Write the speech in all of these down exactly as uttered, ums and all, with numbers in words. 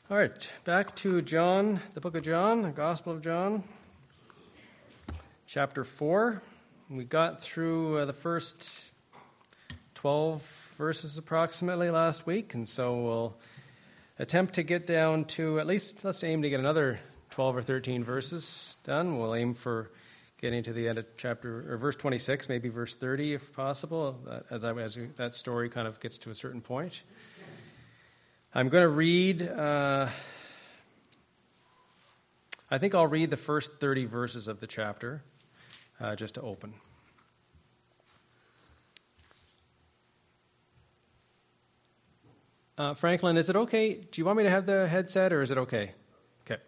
All right, back to John, the book of John, the Gospel of John, chapter four. We got through uh, the first twelve verses approximately last week, and so we'll attempt to get down to at least, let's aim to get another twelve or thirteen verses done. We'll aim for getting to the end of chapter, or verse twenty-six, maybe verse thirty if possible, as, I, as that story kind of gets to a certain point. I'm going to read, uh, I think I'll read the first thirty verses of the chapter, uh, just to open. Uh, Franklin, is it okay? Do you want me to have the headset, or is it okay? Okay.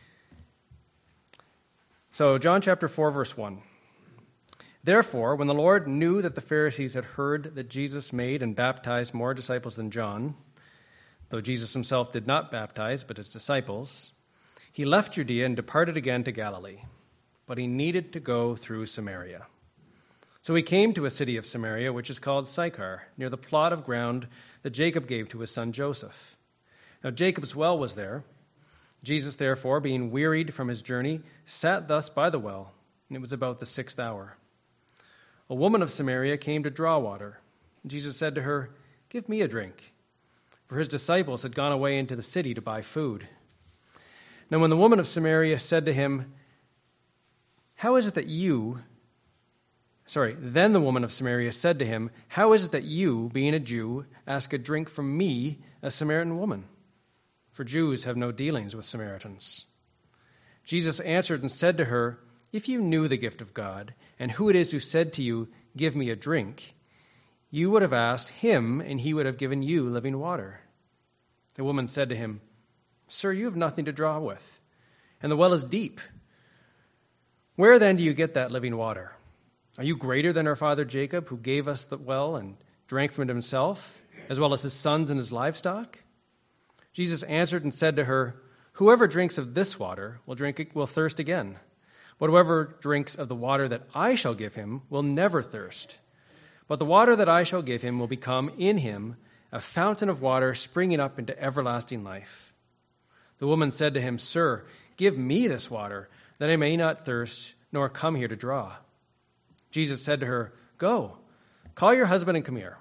So, John chapter four, verse one. Therefore, when the Lord knew that the Pharisees had heard that Jesus made and baptized more disciples than John, though Jesus himself did not baptize, but his disciples, he left Judea and departed again to Galilee. But he needed to go through Samaria. So he came to a city of Samaria, which is called Sychar, near the plot of ground that Jacob gave to his son Joseph. Now Jacob's well was there. Jesus, therefore, being wearied from his journey, sat thus by the well, and it was about the sixth hour. A woman of Samaria came to draw water. Jesus said to her, "Give me a drink." For his disciples had gone away into the city to buy food. Now when the woman of Samaria said to him, How is it that you, sorry, then the woman of Samaria said to him, How is it that you, being a Jew, ask a drink from me, a Samaritan woman? For Jews have no dealings with Samaritans. Jesus answered and said to her, If you knew the gift of God, and who it is who said to you, Give me a drink, you would have asked him, and he would have given you living water. The woman said to him, Sir, you have nothing to draw with, and the well is deep. Where then do you get that living water? Are you greater than our father Jacob, who gave us the well and drank from it himself, as well as his sons and his livestock? Jesus answered and said to her, Whoever drinks of this water will drink will thirst again, but whoever drinks of the water that I shall give him will never thirst. But the water that I shall give him will become in him a fountain of water springing up into everlasting life. The woman said to him, Sir, give me this water, that I may not thirst, nor come here to draw. Jesus said to her, Go, call your husband and come here.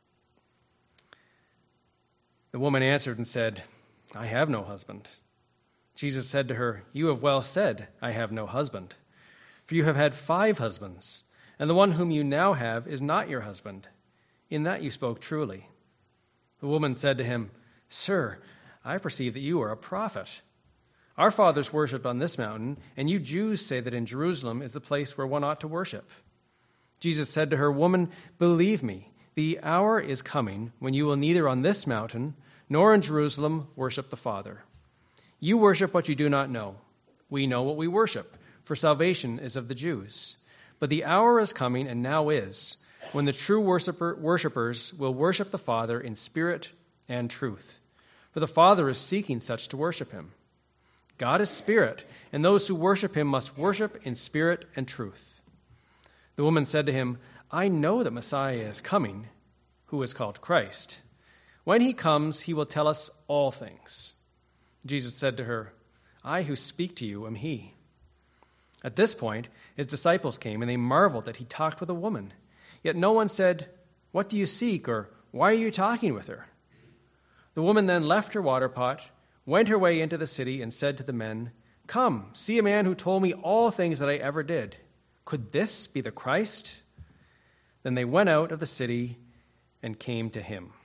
The woman answered and said, I have no husband. Jesus said to her, You have well said, I have no husband. For you have had five husbands, and the one whom you now have is not your husband. In that you spoke truly. The woman said to him, Sir, I perceive that you are a prophet. Our fathers worshipped on this mountain, and you Jews say that in Jerusalem is the place where one ought to worship. Jesus said to her, Woman, believe me, the hour is coming when you will neither on this mountain nor in Jerusalem worship the Father. You worship what you do not know. We know what we worship, for salvation is of the Jews. But the hour is coming, and now is, when the true worshiper, worshipers will worship the Father in spirit and truth. For the Father is seeking such to worship him. God is spirit, and those who worship him must worship in spirit and truth. The woman said to him, I know that Messiah is coming, who is called Christ. When he comes, he will tell us all things. Jesus said to her, I who speak to you am he. At this point, his disciples came, and they marveled that he talked with a woman. Yet no one said, What do you seek? Or why are you talking with her? The woman then left her water pot, went her way into the city, and said to the men, Come, see a man who told me all things that I ever did. Could this be the Christ? Then they went out of the city and came to him.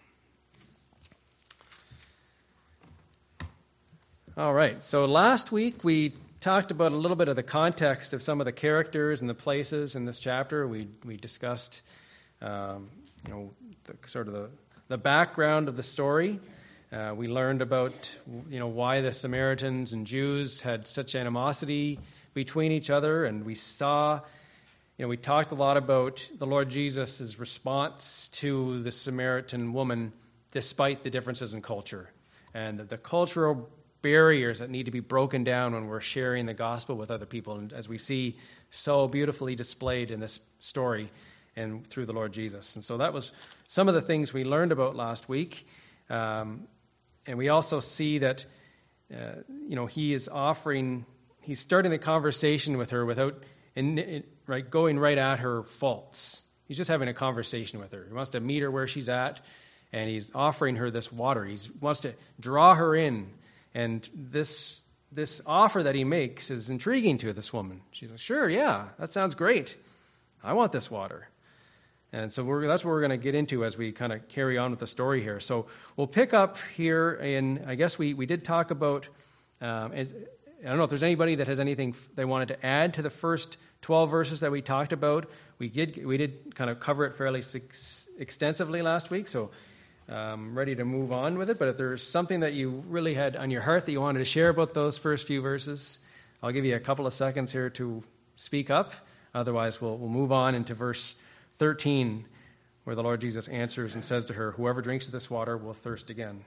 All right, so last week we talked about a little bit of the context of some of the characters and the places in this chapter. We we discussed, um, you know, the, sort of the, the background of the story. Uh, we learned about, you know, why the Samaritans and Jews had such animosity between each other, and we saw, you know, we talked a lot about the Lord Jesus' response to the Samaritan woman, despite the differences in culture and the, the cultural barriers that need to be broken down when we're sharing the gospel with other people, and as we see so beautifully displayed in this story and through the Lord Jesus. And so that was some of the things we learned about last week. Um, and we also see that uh, you know, he is offering, he's starting the conversation with her without, in, right, going right at her faults. He's just having a conversation with her. He wants to meet her where she's at, and he's offering her this water. He wants to draw her in, and this this offer that he makes is intriguing to this woman. She's like, sure, yeah, that sounds great. I want this water. And so we're, that's what we're going to get into as we kind of carry on with the story here. So we'll pick up here in, I guess we, we did talk about, um, as, I don't know if there's anybody that has anything they wanted to add to the first twelve verses that we talked about. We did, we did kind of cover it fairly extensively last week, so I'm ready to move on with it. But if there's something that you really had on your heart that you wanted to share about those first few verses, I'll give you a couple of seconds here to speak up. Otherwise, we'll, we'll move on into verse thirteen, where the Lord Jesus answers and says to her, "Whoever drinks of this water will thirst again."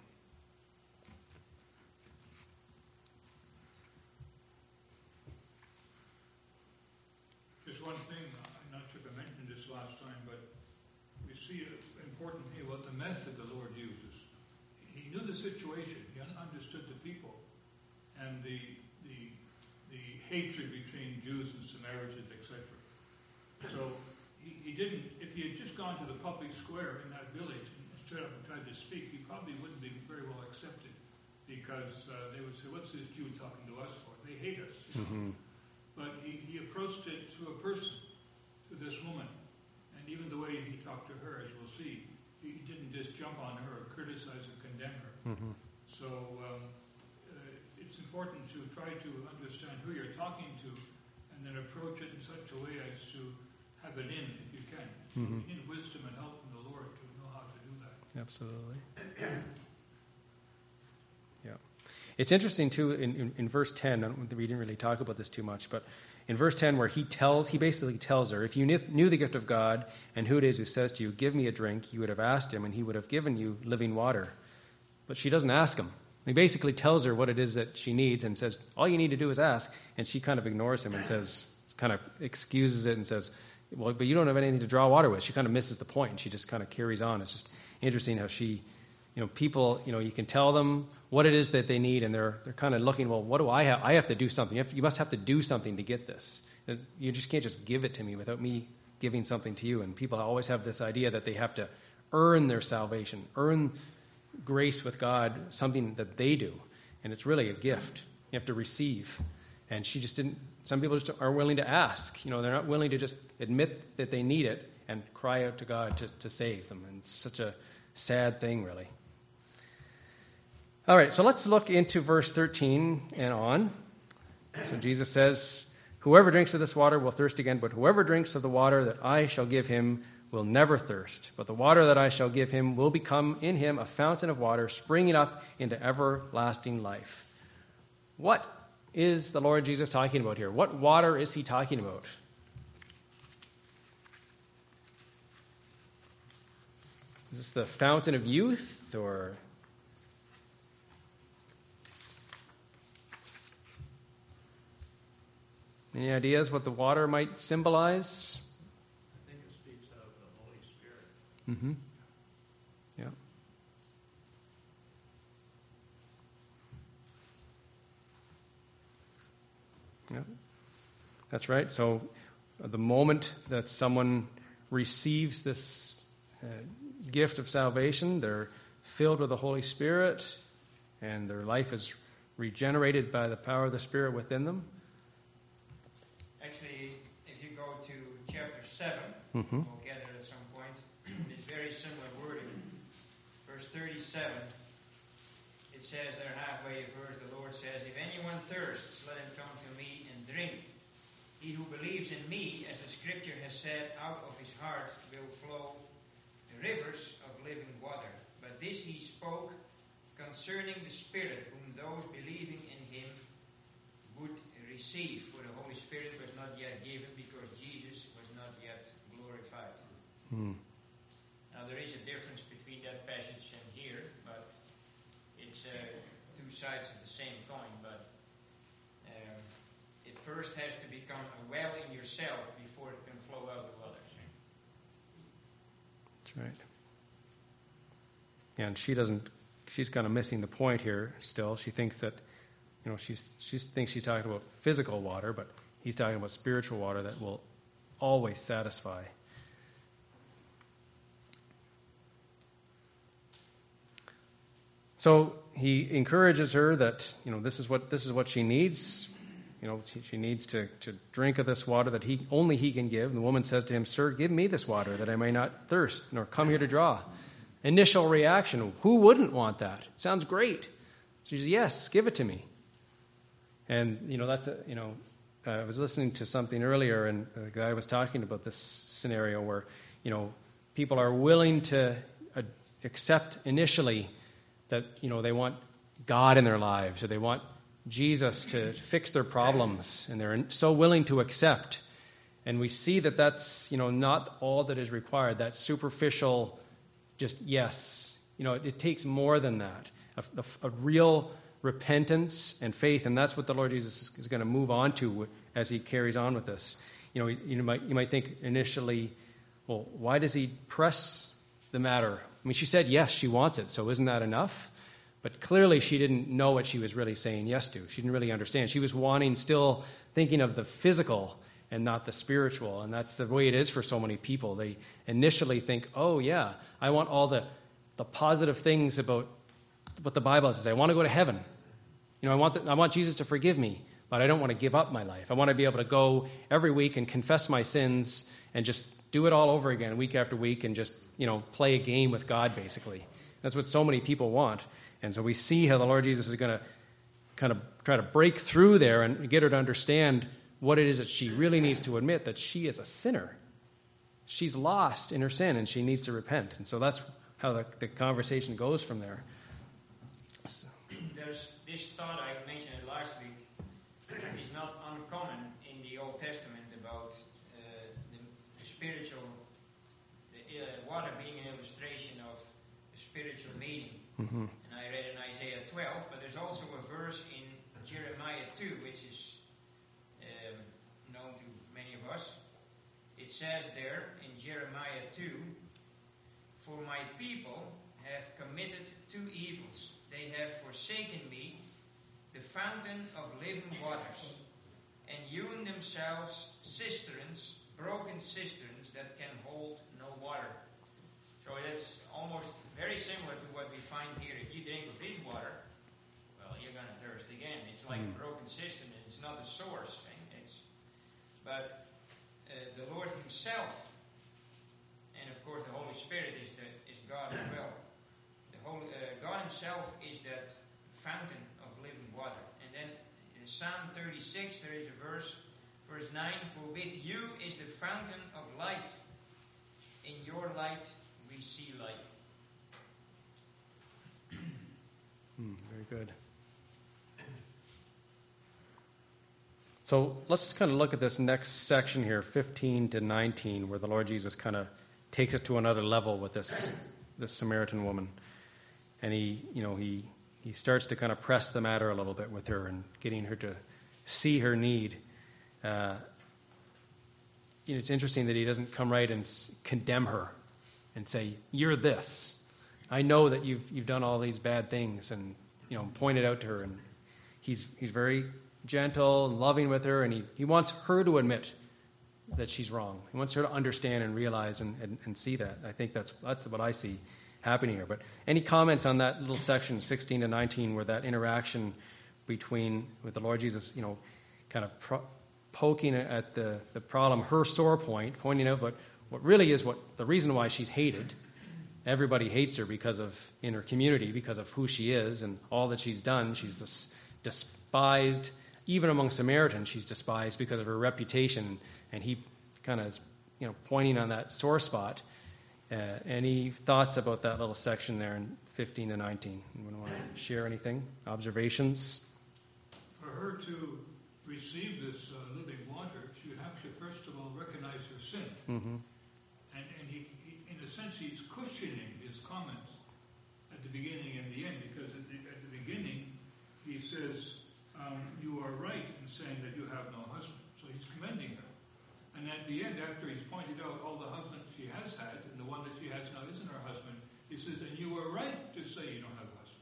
Just one thing, I'm not sure if I mentioned this last time, but we see an important thing about the method the Lord uses. He knew the situation, he understood the people, and the the the hatred between Jews and Samaritans, et cetera. So he, he didn't, if he had just gone to the public square in that village and stood up and tried to speak, he probably wouldn't be very well accepted, because uh, they would say, what's this Jew talking to us for? They hate us. You know? Mm-hmm. But he, he approached it through a person, to this woman. And even the way he talked to her, as we'll see, he didn't just jump on her or criticize or condemn her. Mm-hmm. So um, uh, it's important to try to understand who you're talking to, and then approach it in such a way as to have it in, if you can. So mm-hmm. you need wisdom and help from the Lord to know how to do that. Absolutely. Yeah. It's interesting, too, in, in, in verse ten, we didn't really talk about this too much, but in verse ten, where he tells, he basically tells her, if you knew the gift of God and who it is who says to you, give me a drink, you would have asked him, and he would have given you living water. But she doesn't ask him. He basically tells her what it is that she needs and says, all you need to do is ask. And she kind of ignores him and says, kind of excuses it and says, well, but you don't have anything to draw water with. She kind of misses the point, and she just kind of carries on. It's just interesting how she, you know, people, you know, you can tell them what it is that they need, and they're they're kind of looking, well, what do I have? I have to do something. You, have to, you must have to do something to get this. You just can't just give it to me without me giving something to you. And people always have this idea that they have to earn their salvation, earn grace with God, something that they do. And it's really a gift. You have to receive. And she just didn't, some people just aren't willing to ask. You know, they're not willing to just admit that they need it and cry out to God to, to save them. And it's such a sad thing, really. All right, so let's look into verse thirteen and on. So Jesus says, whoever drinks of this water will thirst again, but whoever drinks of the water that I shall give him will never thirst. But the water that I shall give him will become in him a fountain of water springing up into everlasting life. What is the Lord Jesus talking about here? What water is he talking about? Is this the fountain of youth, or any ideas what the water might symbolize? I think it speaks of the Holy Spirit. Mm-hmm. Yeah. Yeah. That's right. So uh, the moment that someone receives this uh, gift of salvation, they're filled with the Holy Spirit, and their life is regenerated by the power of the Spirit within them. Actually, if you go to chapter seven, mm-hmm. we'll get it at some point, it's very similar wording. Verse thirty-seven, it says there halfway of verse, the Lord says, if anyone thirsts, let him come to me and drink. He who believes in me, as the scripture has said, out of his heart will flow rivers of living water. But this he spoke concerning the Spirit, whom those believing in him would receive. For the Holy Spirit was not yet given, because Jesus was not yet glorified. Hmm. Now there is a difference between that passage and here, but it's uh, two sides of the same coin. But um, it first has to become a well in yourself before it can flow out to others. That's right. Yeah, and she doesn't, she's kind of missing the point here still. She thinks that you know, she's, she thinks she's talking about physical water, but he's talking about spiritual water that will always satisfy. So he encourages her that, you know, this is what this is what she needs. You know, she, she needs to, to drink of this water that he only he can give. And the woman says to him, "Sir, give me this water that I may not thirst, nor come here to draw." Initial reaction, who wouldn't want that? It sounds great. She says, "Yes, give it to me." And, you know, that's, a, you know, uh, I was listening to something earlier, and the guy was talking about this scenario where, you know, people are willing to uh, accept initially that, you know, they want God in their lives, or they want Jesus to fix their problems, and they're so willing to accept. And we see that that's, you know, not all that is required, that superficial, just yes. You know, it, it takes more than that, a, a, a real repentance and faith, and that's what the Lord Jesus is going to move on to as he carries on with this. You know, you might, you might think initially, well, why does he press the matter? I mean, she said yes, she wants it, so isn't that enough? But clearly she didn't know what she was really saying yes to. She didn't really understand. She was wanting, still thinking of the physical and not the spiritual. And that's the way it is for so many people. They initially think, oh, yeah, I want all the, the positive things about what the Bible says. I want to go to heaven. You know, I want, the, I want Jesus to forgive me, but I don't want to give up my life. I want to be able to go every week and confess my sins and just do it all over again week after week and just, you know, play a game with God, basically. That's what so many people want. And so we see how the Lord Jesus is going to kind of try to break through there and get her to understand what it is that she really needs to admit, that she is a sinner. She's lost in her sin, and she needs to repent. And so that's how the, the conversation goes from there. So. There's this thought I mentioned last week is not uncommon in the Old Testament about uh, the, the spiritual, the, uh, water being an illustration of the spiritual meaning. Mm-hmm. And I read in Isaiah twelve, but there's also a verse in Jeremiah two, which is um, known to many of us. It says there in Jeremiah two, "For my people have committed two evils. They have forsaken me, the fountain of living waters, and hewn themselves cisterns, broken cisterns that can hold no water." So that's almost very similar to what we find here. If you drink of this water, well, you're going to thirst again. It's like mm. a broken cistern, and it's not a source. It's, but uh, the Lord himself, and of course the Holy Spirit is, the, is God as well. The Holy, uh, God himself is that fountain of living water. And then in Psalm thirty-six there is a verse, verse nine, "For with you is the fountain of life. In your light we see light." Mm, very good. So let's kind of look at this next section here, fifteen to nineteen, where the Lord Jesus kind of takes it to another level with this this Samaritan woman. And he, you know, he he starts to kind of press the matter a little bit with her and getting her to see her need. Uh, you know, it's interesting that he doesn't come right and s- condemn her and say, "You're this. I know that you've you've done all these bad things," and, you know, point it out to her. And he's he's very gentle and loving with her, and he, he wants her to admit that she's wrong. He wants her to understand and realize and, and, and see that. I think that's that's what I see happening here. But any comments on that little section, sixteen to nineteen, where that interaction between, with the Lord Jesus, you know, kind of pro- poking at the, the problem, her sore point, pointing out what, what really is what the reason why she's hated. Everybody hates her because of, in her community, because of who she is and all that she's done. She's dis- despised. Even among Samaritans, she's despised because of her reputation. And he kind of is, you know, pointing on that sore spot. Uh, any thoughts about that little section there in fifteen to nineteen? Anyone want to share anything? Observations? For her to receive this uh, living water, she would have to first of all recognize her sin. Mm-hmm. And, and he, he, in a sense, he's cushioning his comments at the beginning and the end, because at the, at the beginning he says, um, "You are right in saying that you have no husband." So he's commending her. And at the end, after he's pointed out all the husbands she has had, and the one that she has now isn't her husband, he says, "And you were right to say you don't have a husband."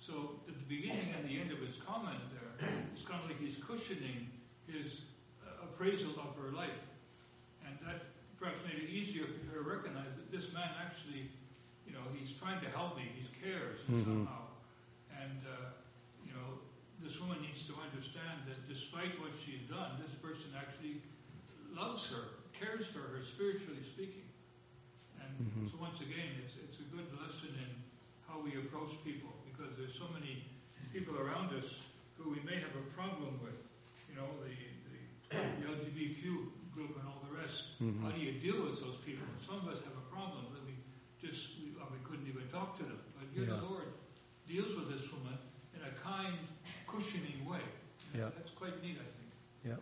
So at the beginning and the end of his comment there, it's kind of like he's cushioning his uh, appraisal of her life. And that perhaps made it easier for her to recognize that this man actually, you know, he's trying to help me, he cares Mm-hmm. somehow. And, uh, you know, this woman needs to understand that despite what she's done, this person actually loves her, cares for her, spiritually speaking. And Mm-hmm. so once again, it's it's a good lesson in how we approach people, because there's so many people around us who we may have a problem with, you know, the, the, the L G B T Q group and all the rest. Mm-hmm. How do you deal with those people? Some of us have a problem that we just, we, or we couldn't even talk to them. But here Yeah. the Lord deals with this woman in a kind, cushioning way. And Yeah. That's quite neat, I think. Yeah.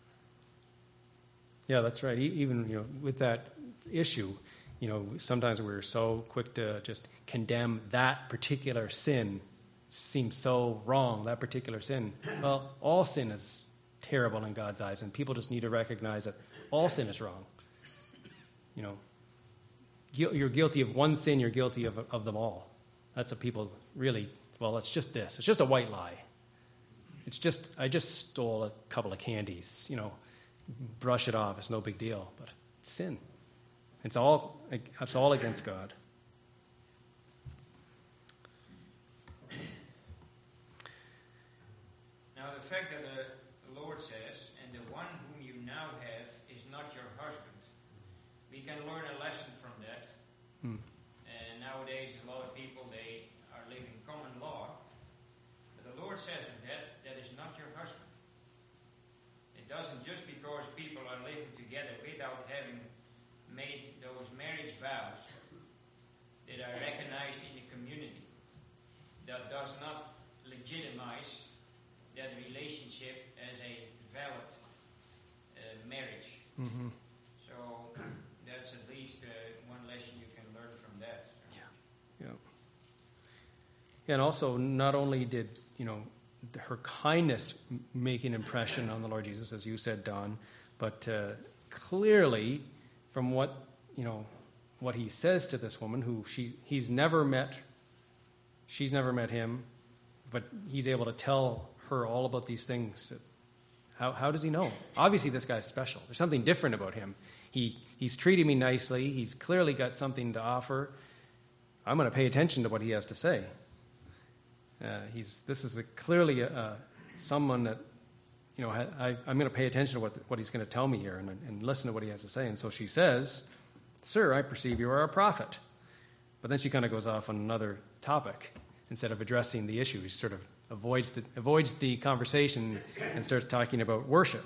Yeah, that's right. E- Even, you know, with that issue, you know, sometimes we're so quick to just condemn that particular sin. Seems so wrong, that particular sin. Well, all sin is terrible in God's eyes, and people just need to recognize that all sin is wrong. You know, gu- you're guilty of one sin, you're guilty of, of them all. That's what people really, well, it's just this. It's just a white lie. It's just, I just stole a couple of candies, you know, brush it off, it's no big deal. But it's sin. It's all, it's all against God. Now the fact that the, the Lord says, and the one whom you now have is not your husband, we can learn a lesson from that. Hmm. And nowadays a lot of people, they are living common law. But the Lord says of that, that is not your husband. It doesn't just because people are living together without having made those marriage vows that are recognized in the community. That does not legitimize that relationship as a valid uh, marriage. Mm-hmm. So that's at least uh, one lesson you can learn from that. Yeah. And also, not only did, you know, her kindness m- make an impression on the Lord Jesus, as you said, Don, but uh, clearly, from what, you know, what he says to this woman, who she he's never met, she's never met him, but he's able to tell her all about these things. How how does he know? Obviously, this guy's special. There's something different about him. He he's treating me nicely. He's clearly got something to offer. I'm going to pay attention to what he has to say. Uh, he's this is a, clearly a, a, someone that, you know, I, I'm going to pay attention to what what he's going to tell me here and, and listen to what he has to say. And so she says, "Sir, I perceive you are a prophet." But then she kind of goes off on another topic instead of addressing the issue. She sort of avoids the avoids the conversation and starts talking about worship.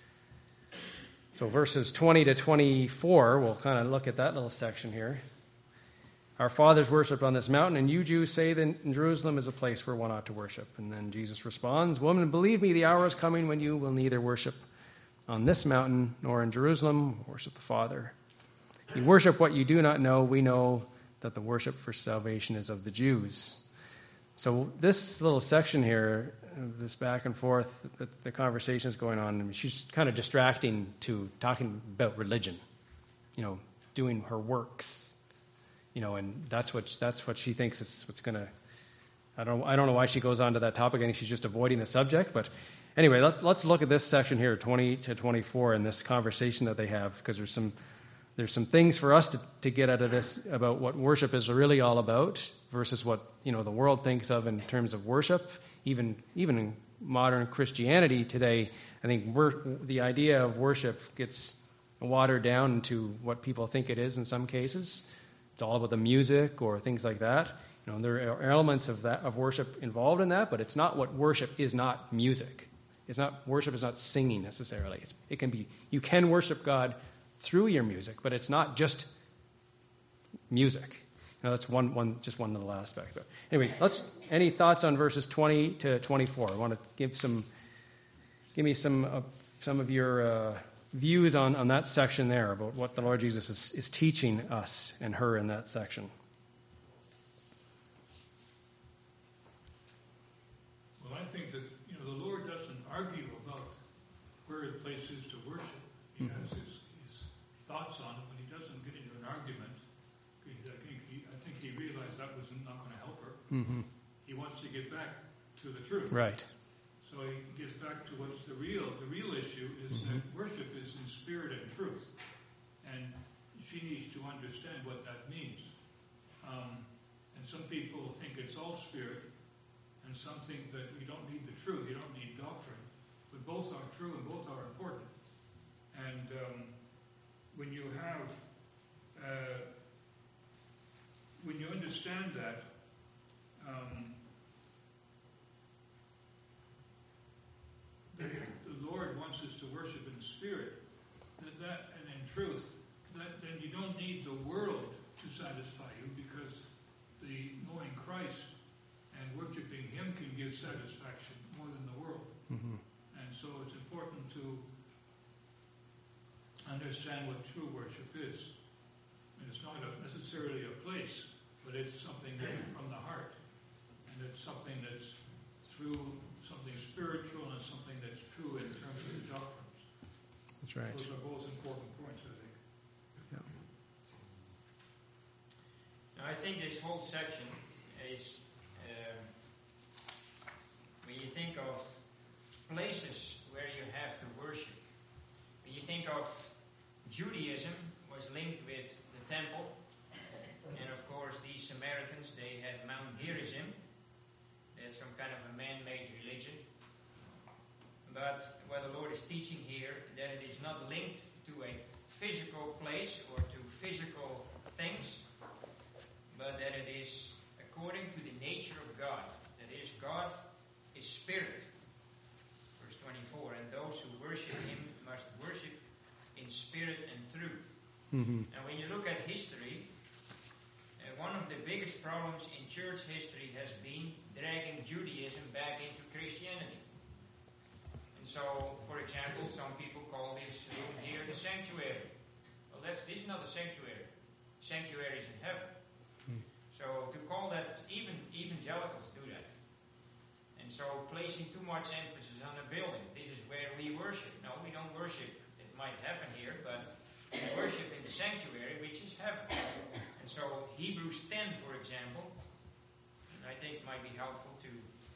So verses twenty to twenty-four, we'll kind of look at that little section here. Our fathers worshipped on this mountain, and you Jews say that Jerusalem is a place where one ought to worship. And then Jesus responds, "Woman, believe me, the hour is coming when you will neither worship on this mountain nor in Jerusalem, worship the Father. You worship what you do not know. We know that the worship for salvation is of the Jews." So this little section here, this back and forth, the, the conversation is going on. I mean, she's kind of distracting to talking about religion, you know, doing her works. You know, and that's what that's what she thinks is what's going to. I don't I don't know why she goes on to that topic. I think she's just avoiding the subject. But anyway, let, let's look at this section here, twenty to twenty-four, and this conversation that they have, because there's some there's some things for us to, to get out of this about what worship is really all about versus what, you know, the world thinks of in terms of worship. Even even in modern Christianity today, I think we're, the idea of worship gets watered down into what people think it is in some cases. It's all about the music or things like that. You know, there are elements of that of worship involved in that, but it's not what worship is. Not music. It's not worship is not singing necessarily. It's, it can be you can worship God through your music, but it's not just music. You know, that's one one just one little aspect. But anyway, let's. Any thoughts on verses twenty to twenty-four? I want to give some. Give me some uh, some of your. Uh, views on, on that section there about what the Lord Jesus is, is teaching us and her in that section. Well, I think that, you know, the Lord doesn't argue about where the place is to worship. He mm-hmm. has his, his thoughts on it, but he doesn't get into an argument. Because I think he, I think he realized that was not going to help her. Mm-hmm. he wants to get back to the truth. Right. So he gets back to what's the real. The real issue is Mm-hmm. that worship is in spirit and truth. And she needs to understand what that means. Um, and some people think it's all spirit, and some think that we don't need the truth, you don't need doctrine. But both are true and both are important. And um, when you have, uh, when you understand that, um, that the Lord wants us to worship in spirit, that, that and in truth, that then you don't need the world to satisfy you, because the knowing Christ and worshiping Him can give satisfaction more than the world. Mm-hmm. And so it's important to understand what true worship is. And it's not a, necessarily a place, but it's something that's from the heart. And it's something that's through something spiritual and something that's true in terms of the doctrines. That's right. Those are both important points, I think. Yeah. Now, I think this whole section is, um, when you think of places where you have to worship, when you think of Judaism was linked with the temple, and of course these Samaritans, they had Mount Gerizim. They had some kind of a man-made religion. But what the Lord is teaching here, that it is not linked to a physical place or to physical things, but that it is according to the nature of God. That is, God is spirit. Verse twenty-four, and those who worship Him must worship in spirit and truth. Mm-hmm. And when you look at history, uh, one of the biggest problems in church history has been dragging Judaism back into Christianity. And so, for example, some people call this room here the sanctuary. Well, that's this is not a sanctuary. Sanctuary is in heaven. Hmm. So to call that, even evangelicals do that. And so placing too much emphasis on a building. This is where we worship. No, we don't worship. It might happen here, but we worship in the sanctuary, which is heaven. And so Hebrews ten, for example, and I think it might be helpful to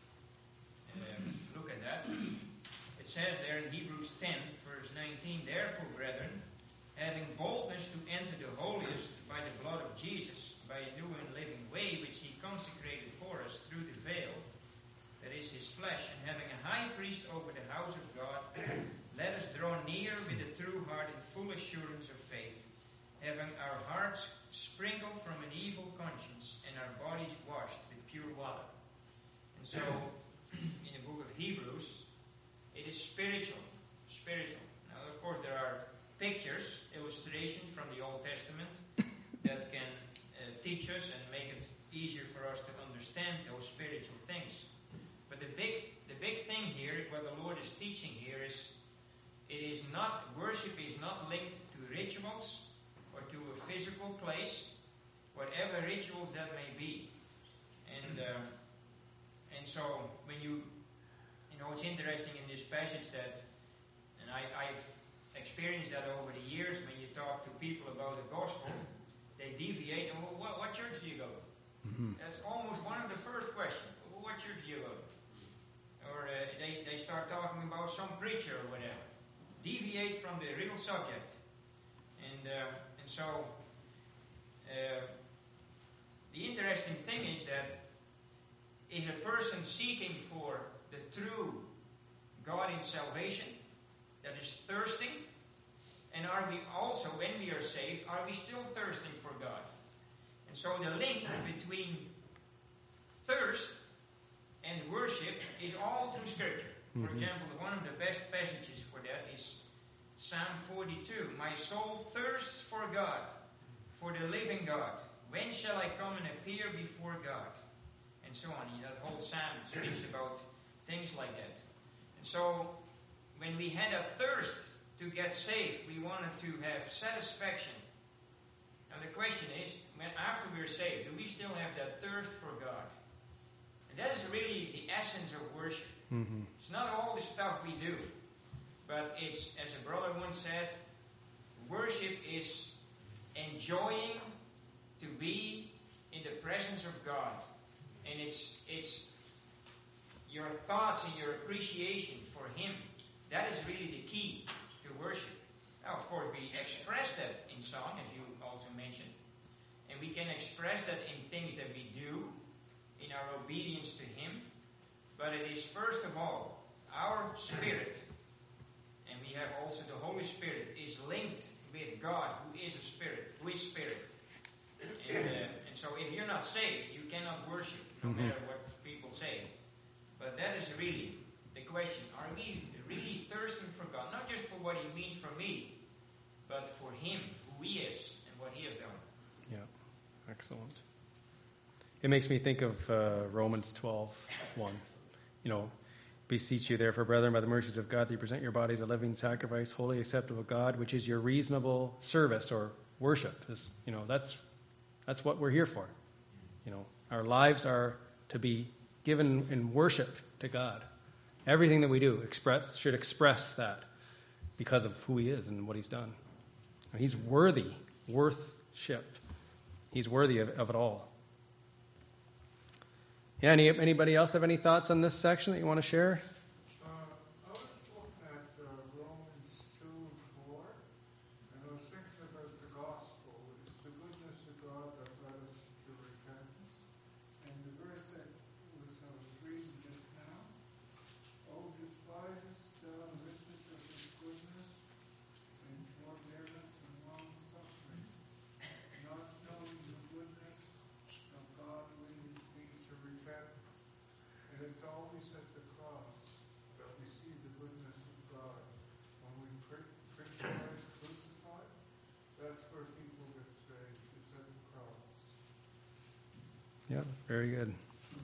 uh, look at that. It says there in Hebrews ten, verse nineteen, therefore, brethren, having boldness to enter the holiest by the blood of Jesus, by a new and living way which He consecrated for us through the veil, that is His flesh, and having a high priest over the house of God, let us draw near with a true heart in full assurance of faith, having our hearts sprinkled from an evil conscience and our bodies washed with pure water. And so, in the book of Hebrews, it is spiritual. Spiritual. Now, of course, there are pictures, illustrations from the Old Testament that can uh, teach us and make it easier for us to understand those spiritual things. But the big, the big thing here, what the Lord is teaching here, is it is not, worship is not linked to rituals or to a physical place, whatever rituals that may be. And uh, and so when you, you know, it's interesting in this passage that, and I, I've experienced that over the years, when you talk to people about the gospel, they deviate, and well, what, what church do you go to? Mm-hmm. That's almost one of the first questions. Well, what church do you go to? Or uh, they, they start talking about some preacher or whatever. Deviate from the real subject. And uh, and so uh, the interesting thing is that is a person seeking for the true God in salvation, that is thirsting, and are we also, when we are saved, are we still thirsting for God? And so the link between thirst and worship is all through Scripture. For Mm-hmm. example, one of the best passages for that is Psalm forty-two. My soul thirsts for God, for the living God. When shall I come and appear before God? And so on. That whole psalm speaks about things like that. And so, when we had a thirst to get saved, we wanted to have satisfaction. Now the question is, when after we're saved, do we still have that thirst for God? And that is really the essence of worship. Mm-hmm. It's not all the stuff we do, but it's, as a brother once said, worship is enjoying to be in the presence of God And it's it's your thoughts and your appreciation for Him. That is really the key to worship. Now, of course, we express that in song, as you also mentioned. And we can express that in things that we do, in our obedience to Him. But it is first of all, our spirit, and we have also the Holy Spirit, is linked with God, who is a spirit, who is spirit. And, uh, and so if you're not saved, you cannot worship, no Mm-hmm. matter what people say. But that is really the question. Are we really thirsting for God? Not just for what He means for me, but for Him, who He is, and what He has done. Yeah, excellent. It makes me think of uh, Romans twelve one. You know, beseech you therefore, brethren, by the mercies of God, that you present your bodies a living sacrifice, holy, acceptable to God, which is your reasonable service or worship. Is, you know, that's that's what we're here for. You know, our lives are to be given in worship to God. Everything that we do express should express that because of who He is and what He's done. He's worthy, worth-ship. He's worthy of, of it all. Yeah, any, anybody else have any thoughts on this section that you want to share? Uh, I was looking at uh, Romans two and four, and I was thinking about the gospel. It's the goodness of God that led us to repentance. And the verse that was, I was reading just now, oh, despisest thou the riches of His goodness and forbearance and long-suffering, not knowing the goodness of God leading thee to repentance. And it's always at the cross that we see the goodness of God. When we preach Christ crucified, that's where people get saved. It's at the cross. Yeah, very good.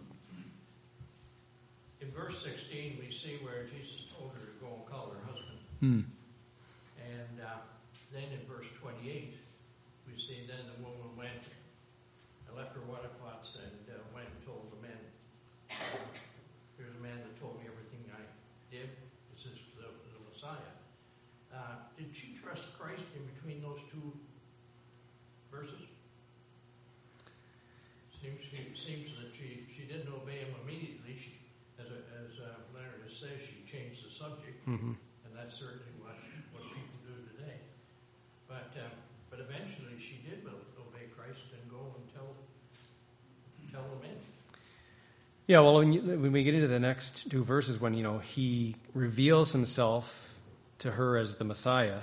In verse sixteen, we see where Jesus told her to go and call her husband. Hmm. And uh, then in verse twenty-eight, we see then the woman went and left her water pots and uh, went and told the men, here's a man that told me everything I did. This is the, the Messiah. Uh, did she trust Christ in between those two verses? Seems, seems that she, she didn't obey Him immediately. She, as a, as uh, Leonard says, she changed the subject. Mm-hmm. And that's certainly what, what people do today. But um, but eventually she did obey Christ and go and tell tell the men. Yeah, well, when, you, when we get into the next two verses, when, you know, He reveals Himself to her as the Messiah,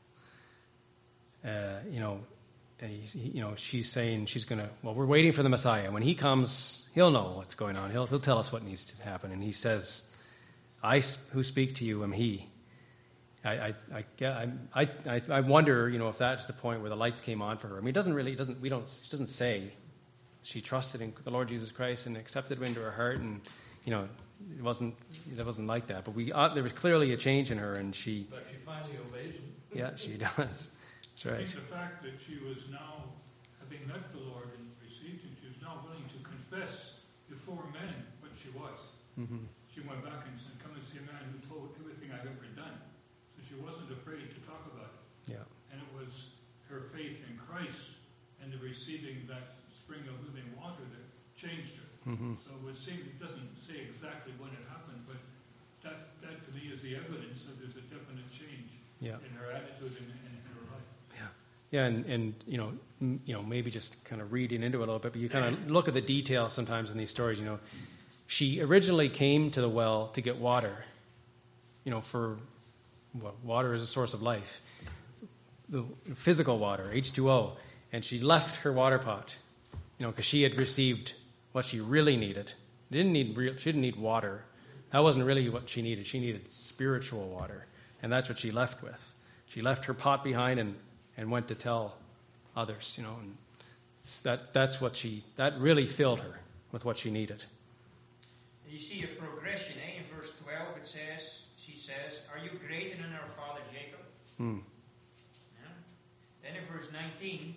uh, you know, and he's, he, you know, she's saying she's going to, well, we're waiting for the Messiah. When He comes, He'll know what's going on. He'll, he'll tell us what needs to happen. And He says, I who speak to you am He. I, I, I, yeah, I, I, I wonder, you know, if that's the point where the lights came on for her. I mean, it doesn't really, it doesn't, we don't, it doesn't say she trusted in the Lord Jesus Christ and accepted Him into her heart, and, you know, it wasn't, it wasn't like that. But we, uh, there was clearly a change in her, and she, But she finally obeys Him. yeah, she does. That's I right. think the fact that she was now, having met the Lord and received Him, she was now willing to confess before men what she was. Mm-hmm. She went back and said, come and see a man who told everything I've ever done. So she wasn't afraid to talk about it. Yeah. And it was her faith in Christ and the receiving that spring of living water that changed her. Mm-hmm. So it would seem, it doesn't say exactly when it happened, but that, that to me is the evidence that there's a definite change Yeah. in her attitude and, and in her life. Yeah, and, and you know, m- you know, maybe just kind of reading into it a little bit, but you kind of look at the details sometimes in these stories. You know, she originally came to the well to get water. You know, for well, water is a source of life, the physical water, H two O, and she left her water pot. You know, because she had received what she really needed. Didn't need real. She didn't need water. That wasn't really what she needed. She needed spiritual water, and that's what she left with. She left her pot behind and. and went to tell others, you know, and that that's what she, that really filled her with what she needed. You see a progression, eh? In verse twelve it says, she says, are you greater than our father Jacob? Hmm. Yeah. Then in verse nineteen,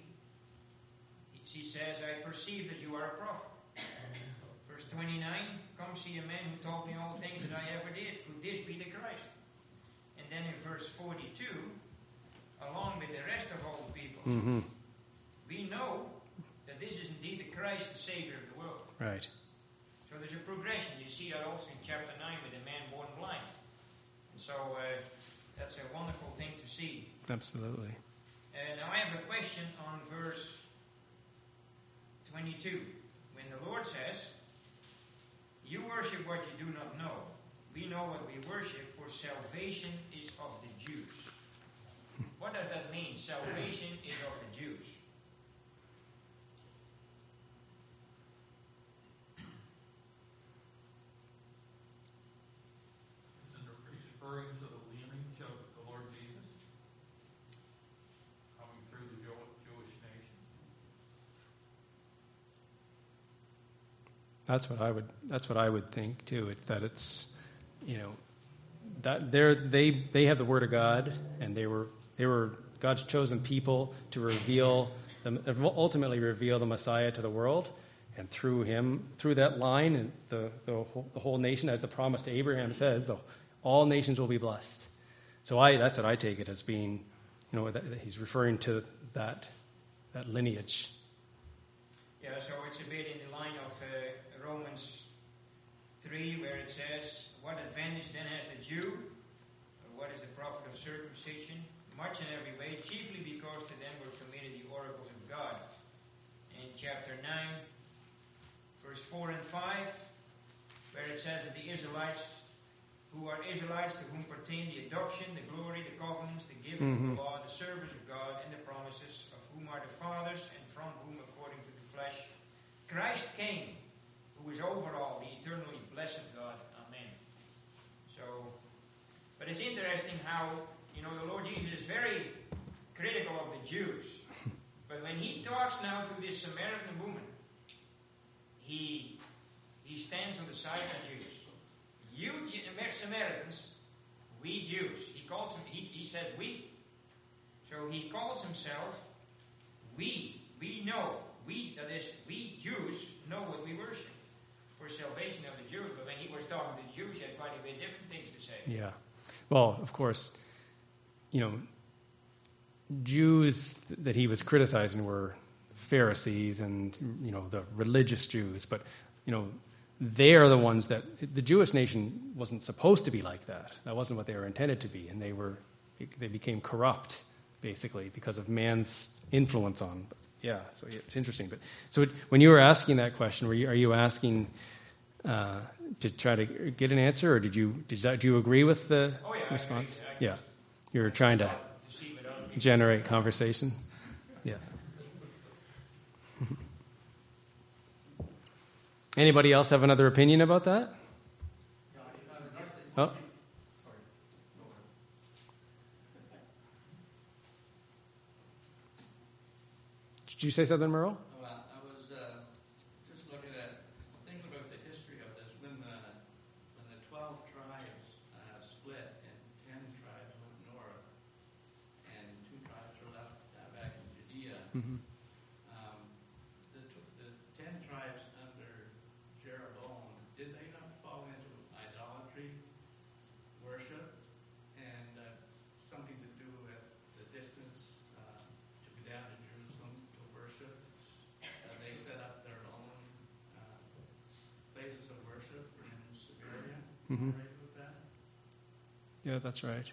she says, I perceive that you are a prophet. Verse twenty-nine, come see a man who told me all things that I ever did. Could this be the Christ? And then in verse forty-two, along with the rest of all the people, Mm-hmm. we know that this is indeed the Christ, the Savior of the world. Right. there's a progression. You see that also in chapter nine with a man born blind. And so uh, that's a wonderful thing to see. Absolutely. Uh, now I have a question on verse twenty-two. When the Lord says, "You worship what you do not know. We know what we worship, for salvation is of the Jews." What does that mean? Salvation is of the Jews. Isn't it referring to the lineage of the Lord Jesus coming through the Jew- Jewish nation? That's what I would. That's what I would think too. It, that it's, you know, that they're they they have the Word of God, and they were they were God's chosen people to reveal them, ultimately reveal the Messiah to the world, and through him, through that line, and the the whole, the whole nation, as the promise to Abraham says, the, all nations will be blessed. So I that's what I take it as being, you know, that, that he's referring to that that lineage. Yeah, so it's a bit in the line of uh, Romans three, where it says, "What advantage then has the Jew? Or what is the profit of circumcision? Much in every way, chiefly because to them were committed the oracles of God." In chapter nine, verse four and five, where it says that the Israelites, who are Israelites, to whom pertain the adoption, the glory, the covenants, the giving Mm-hmm. of the law, the service of God, and the promises, of whom are the fathers, and from whom, according to the flesh, Christ came, who is over all, the eternally blessed God. Amen. So, but it's interesting how, you know, the Lord Jesus is very critical of the Jews. But when he talks now to this Samaritan woman, he he stands on the side of the Jews. You Samaritans, we Jews. He calls him. He, he says we. So he calls himself we. We know. We that is we Jews know what we worship for salvation of the Jews. But when he was talking to the Jews, he had quite a bit different things to say. Yeah. Well, of course, you know, Jews that he was criticizing were Pharisees and, you know, the religious Jews. But, you know, they are the ones that the Jewish nation wasn't supposed to be like that. That wasn't what they were intended to be. And they were, they became corrupt, basically, because of man's influence on them. Yeah, so it's interesting. But so when you were asking that question, were you, are you asking uh, to try to get an answer, or did you did, that, do you agree with the Oh, yeah, I response? agree. I Yeah, just- you were trying to to see what other people generate conversation. Yeah. Anybody else have another opinion about that? Oh. Did you say something, Merle? Well, I was uh, just looking at, thinking about the history of this. When the when the twelve tribes uh, split, and ten tribes went north, and two tribes were left uh, back in Judea. Mm-hmm. Um, the tw- the ten tribes under Jeroboam, did they not fall into idolatry worship, and uh, something to do with the distance uh, to be down to Jerusalem to worship? Uh, they set up their own uh, places of worship in Samaria. Mhm. Right with that? Yeah, that's right.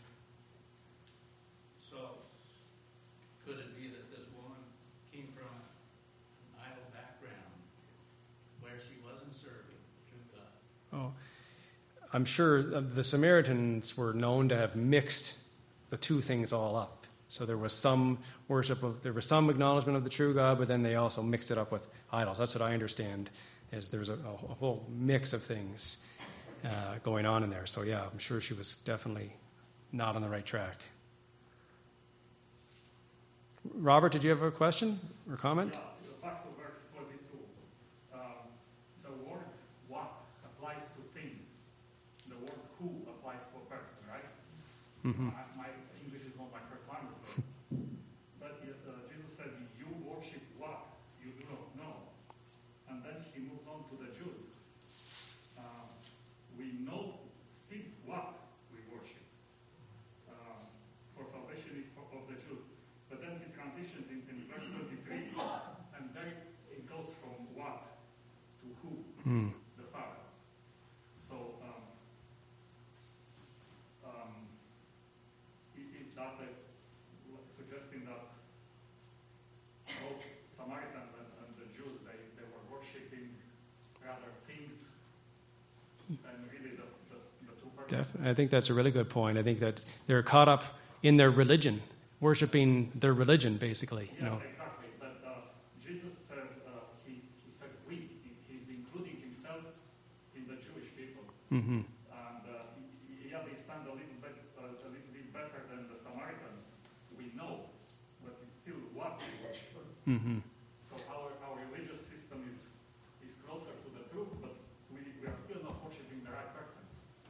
So, could it be that this woman came from an idol background where she wasn't serving true God? Oh, I'm sure the Samaritans were known to have mixed the two things all up. So there was some worship of, there was some acknowledgement of the true God, but then they also mixed it up with idols. That's what I understand, is there's a, a whole mix of things uh, going on in there. So yeah, I'm sure she was definitely not on the right track. Robert, did you have a question or comment? Yeah, back to verse twenty-two. Um, the word "what" applies to things. The word "who" applies to a person, right? Mm-hmm. Uh, my English is not my first language, but uh, Jesus said, "You worship what you do not know," and then he moves on to the Jews. Um, we know still what we worship. Um, for salvation is for, of the Jews. But then he transitions in, in verse twenty-three, and then it goes from what to who, Mm. the Father. suggesting that both Samaritans and, and the Jews, they, they were worshipping rather things than really the, the, the two persons. Definitely. I think that's a really good point. I think that they're caught up in their religion, worshiping their religion, basically. Yeah, You know. exactly. But uh, Jesus says, uh, he, he says we, he, he's including himself in the Jewish people. Mm-hmm. And uh, yeah, they stand a little bit, uh, a little bit better than the Samaritans. We know, but it's still what we worship. Mm-hmm. So our, our religious system is, is closer to the truth, but we, we are still not worshiping the right person.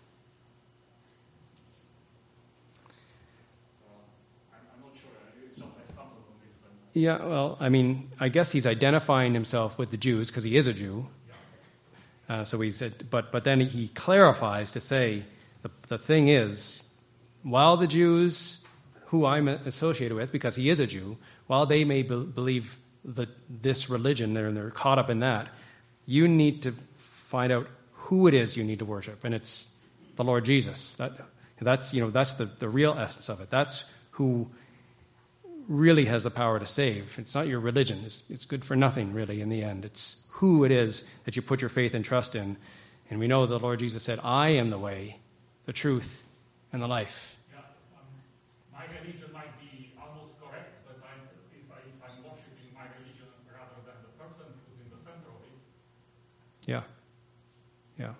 Uh, I'm, I'm not sure. It's just I stumbled on this. But, uh, Yeah, well, I mean, I guess he's identifying himself with the Jews because he is a Jew. Uh, so he said, but but then he clarifies to say, the the thing is, while the Jews who I'm associated with, because he is a Jew, while they may be- believe the, this religion, they're, they're caught up in that, you need to find out who it is you need to worship, and it's the Lord Jesus. That that's you know that's the, the real essence of it. That's who really has the power to save. It's not your religion. It's, it's good for nothing, really, in the end. It's who it is that you put your faith and trust in. And we know the Lord Jesus said, I am the way, the truth, and the life. yeah, um, my religion might be almost correct, but I'm, if, I, if I'm worshiping my religion rather than the person who's in the center of it, Yeah. Yeah.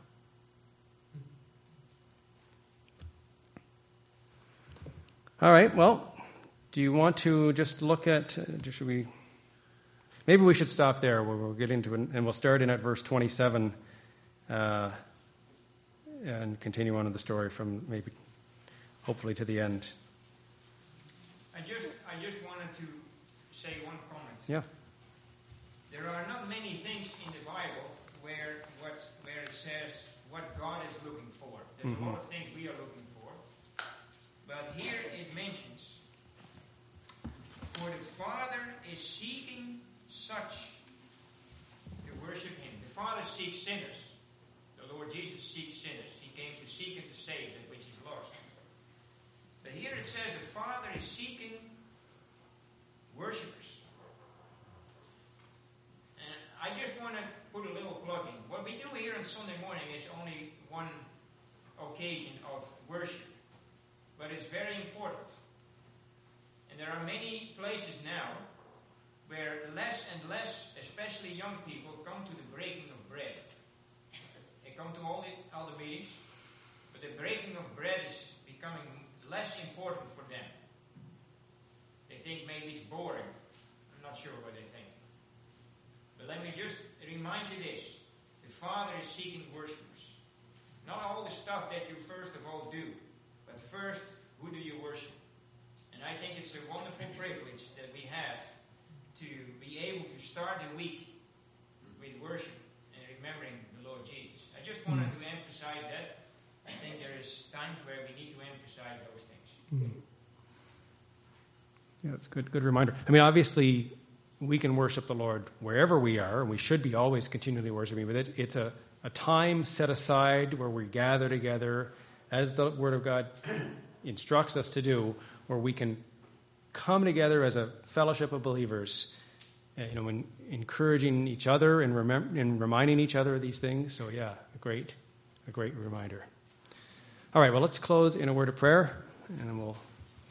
All right, well, do you want to just look at, uh, should we, maybe we should stop there where we'll get into it, and we'll start in at verse twenty-seven uh, and continue on with the story from maybe, hopefully, to the end. I just, I just wanted to say one comment. Yeah. There are not many things in the Bible where what where it says what God is looking for. There's Mhm. a lot of things we are looking for, but here it mentions, "For the Father is seeking such to worship Him." The Father seeks sinners. The Lord Jesus seeks sinners. He came to seek and to save that which is lost. But here it says the Father is seeking worshipers. And I just want to put a little plug in. What we do here on Sunday morning is only one occasion of worship, but it's very important. And there are many places now where less and less, especially young people, come to the breaking of bread. They come to all the, all the meetings, but the breaking of bread is becoming less important for them. They think maybe it's boring. I'm not sure what they think. But let me just remind you this. The Father is seeking worshipers. Not all the stuff that you first of all do, but first, who do you worship? And I think it's a wonderful privilege that we have to be able to start the week with worship and remembering the Lord Jesus. I just wanted to emphasize that. I think there is times where we need to emphasize those things. Yeah, that's a good, good reminder. I mean, obviously, we can worship the Lord wherever we are, and we should be always continually worshiping, but it's, it's a, a time set aside where we gather together, as the Word of God instructs us to do, where we can come together as a fellowship of believers, uh, you know, in, encouraging each other and, remem- and reminding each other of these things. So, yeah, a great, a great reminder. All right, well, let's close in a word of prayer, and then we'll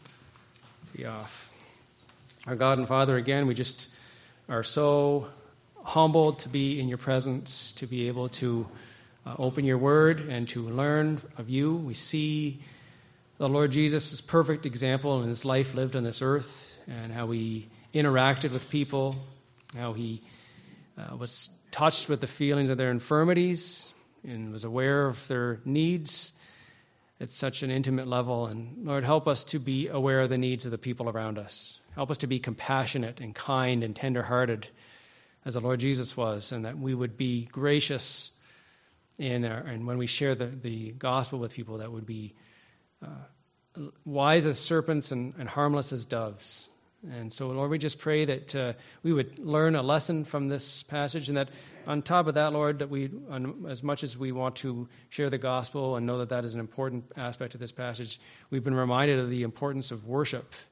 be off. Our God and Father, again, we just are so humbled to be in your presence, to be able to uh, open your word and to learn of you. We see the Lord Jesus' perfect example in his life lived on this earth and how he interacted with people, how he uh, was touched with the feelings of their infirmities and was aware of their needs at such an intimate level. And Lord, help us to be aware of the needs of the people around us. Help us to be compassionate and kind and tender-hearted as the Lord Jesus was, and that we would be gracious in our, and when we share the, the gospel with people, that would be uh, wise as serpents and, and harmless as doves. And so, Lord, we just pray that uh, we would learn a lesson from this passage, and that on top of that, Lord, that we, on, as much as we want to share the gospel and know that that is an important aspect of this passage, we've been reminded of the importance of worship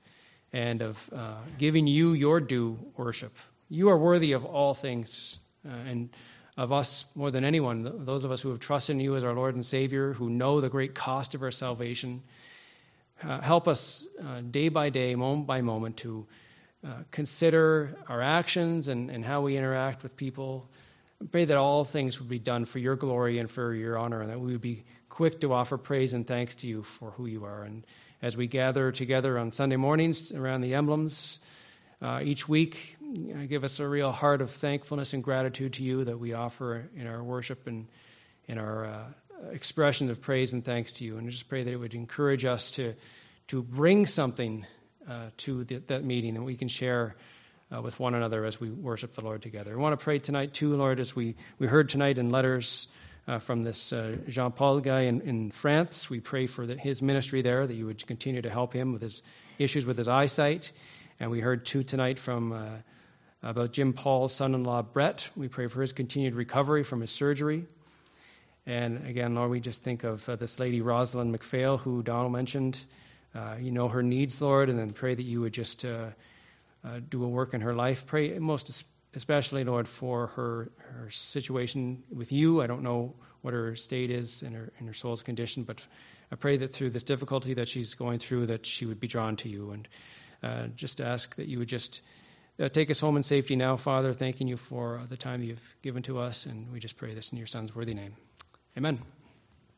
and of uh, giving you your due worship. You are worthy of all things, uh, and of us more than anyone, those of us who have trusted in you as our Lord and Savior, who know the great cost of our salvation. Uh, help us uh, day by day, moment by moment, to uh, consider our actions and, and how we interact with people. I pray that all things would be done for your glory and for your honor, and that we would be quick to offer praise and thanks to you for who you are. And as we gather together on Sunday mornings around the emblems uh, each week, you know, give us a real heart of thankfulness and gratitude to you that we offer in our worship and in our uh, expression of praise and thanks to you. And I just pray that it would encourage us to to bring something uh, to the, that meeting that we can share uh, with one another as we worship the Lord together. I want to pray tonight too, Lord, as we, we heard tonight in letters uh, from this uh, Jean-Paul guy in, in France. We pray for the, his ministry there, that you would continue to help him with his issues with his eyesight. And we heard too tonight from uh, about Jim Paul's son-in-law, Brett. We pray for his continued recovery from his surgery. And again, Lord, we just think of uh, this lady, Rosalind McPhail, who Donald mentioned. Uh, you know her needs, Lord, and then pray that you would just uh, uh, do a work in her life. Pray most especially, Lord, for her her situation with you. I don't know what her state is in her in her soul's condition, but I pray that through this difficulty that she's going through, that she would be drawn to you. And uh, just ask that you would just uh, take us home in safety now, Father, thanking you for the time you've given to us. And we just pray this in your Son's worthy name. Amen.